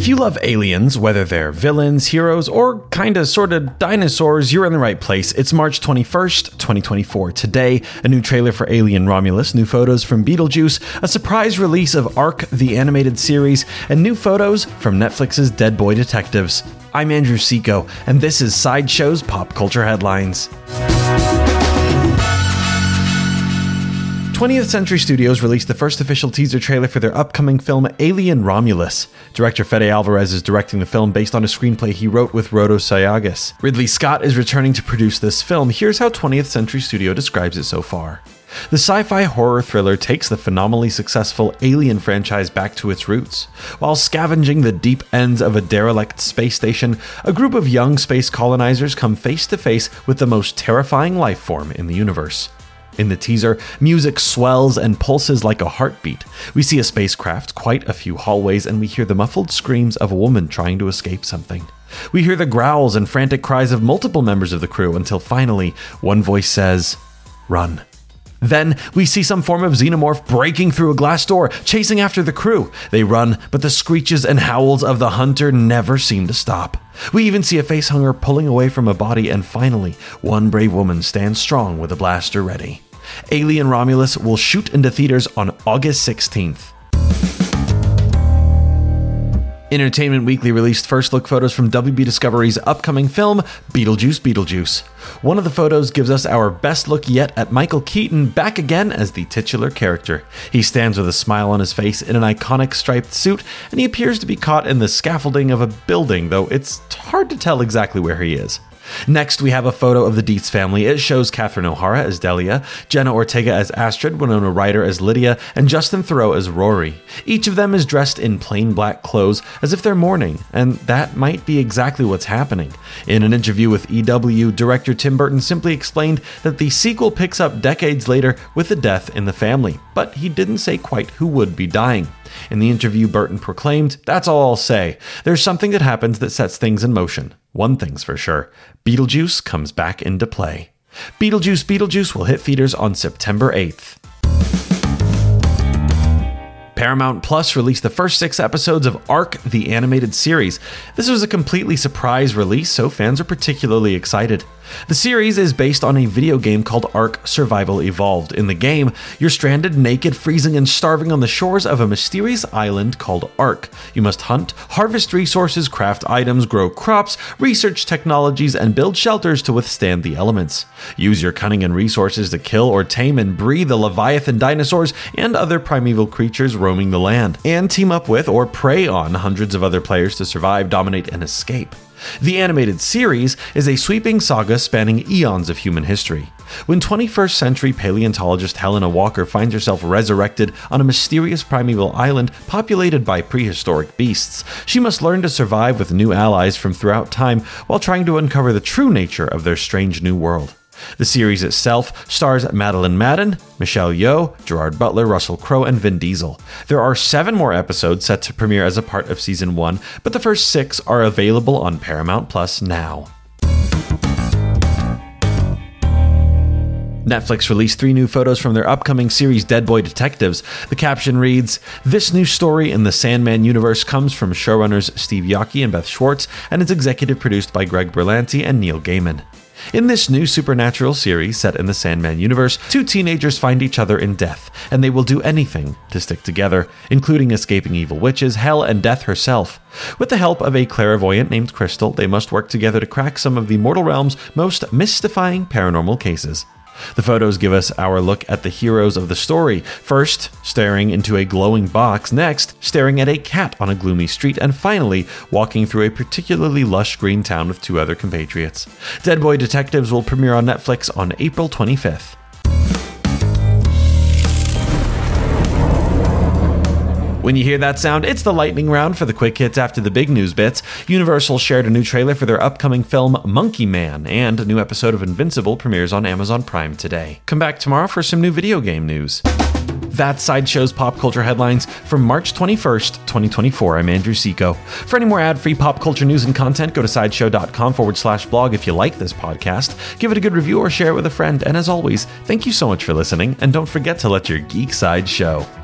you love aliens, whether they're villains, heroes, or kinda sorta dinosaurs, you're in the right place. It's March 21st, 2024. Today, a new trailer for Alien Romulus, new photos from Beetlejuice, a surprise release of Ark, the animated series, and new photos from Netflix's Dead Boy Detectives. I'm Andrew Seco, and this is Sideshow's Pop Culture Headlines. 20th Century Studios released the first official teaser trailer for their upcoming film Alien Romulus. Director Fede Alvarez is directing the film based on a screenplay he wrote with Rodo Sayagas. Ridley Scott is returning to produce this film. Here's how 20th Century Studio describes it so far. The sci-fi horror thriller takes the phenomenally successful Alien franchise back to its roots. While scavenging the deep ends of a derelict space station, a group of young space colonizers come face to face with the most terrifying life form in the universe. In the teaser, music swells and pulses like a heartbeat. We see a spacecraft, quite a few hallways, and we hear the muffled screams of a woman trying to escape something. We hear the growls and frantic cries of multiple members of the crew until finally, one voice says, "Run." Then, we see some form of xenomorph breaking through a glass door, chasing after the crew. They run, but the screeches and howls of the hunter never seem to stop. We even see a facehugger pulling away from a body, and finally, one brave woman stands strong with a blaster ready. Alien Romulus will shoot into theaters on August 16th. Entertainment Weekly released first look photos from WB Discovery's upcoming film, Beetlejuice. One of the photos gives us our best look yet at Michael Keaton back again as the titular character. He stands with a smile on his face in an iconic striped suit, and he appears to be caught in the scaffolding of a building, though it's hard to tell exactly where he is. Next, we have a photo of the Dietz family. It shows Catherine O'Hara as Delia, Jenna Ortega as Astrid, Winona Ryder as Lydia, and Justin Theroux as Rory. Each of them is dressed in plain black clothes, as if they're mourning, and that might be exactly what's happening. In an interview with EW, director Tim Burton simply explained that the sequel picks up decades later with a death in the family, but he didn't say quite who would be dying. In the interview, Burton proclaimed, "That's all I'll say. There's something that happens that sets things in motion. One thing's for sure. Beetlejuice comes back into play." Beetlejuice will hit theaters on September 8th. Paramount Plus released the first 6 episodes of Ark, the animated series. This was a completely surprise release, so fans are particularly excited. The series is based on a video game called Ark Survival Evolved. In the game, you're stranded, naked, freezing, and starving on the shores of a mysterious island called Ark. You must hunt, harvest resources, craft items, grow crops, research technologies, and build shelters to withstand the elements. Use your cunning and resources to kill or tame and breed the Leviathan dinosaurs and other primeval creatures roaming the land, and team up with or prey on hundreds of other players to survive, dominate, and escape. The animated series is a sweeping saga spanning eons of human history. When 21st century paleontologist Helena Walker finds herself resurrected on a mysterious primeval island populated by prehistoric beasts, she must learn to survive with new allies from throughout time while trying to uncover the true nature of their strange new world. The series itself stars Madeline Madden, Michelle Yeoh, Gerard Butler, Russell Crowe, and Vin Diesel. There are 7 more episodes set to premiere as a part of Season 1, but the first 6 are available on Paramount Plus now. Netflix released 3 new photos from their upcoming series Dead Boy Detectives. The caption reads, "This new story in the Sandman universe comes from showrunners Steve Yockey and Beth Schwartz and is executive produced by Greg Berlanti and Neil Gaiman." In this new supernatural series set in the Sandman universe, 2 teenagers find each other in death, and they will do anything to stick together, including escaping evil witches, hell, and death herself. With the help of a clairvoyant named Crystal, they must work together to crack some of the mortal realm's most mystifying paranormal cases. The photos give us our look at the heroes of the story. First, staring into a glowing box. Next, staring at a cat on a gloomy street. And finally, walking through a particularly lush green town with 2 other compatriots. Dead Boy Detectives will premiere on Netflix on April 25th. When you hear that sound, it's the lightning round for the quick hits after the big news bits. Universal shared a new trailer for their upcoming film Monkey Man, and a new episode of Invincible premieres on Amazon Prime today. Come back tomorrow for some new video game news. That's Sideshow's Pop Culture Headlines for March 21st, 2024. I'm Andrew Seco. For any more ad-free pop culture news and content, go to sideshow.com/blog. If you like this podcast, give it a good review or share it with a friend. And as always, thank you so much for listening, and don't forget to let your geek side show.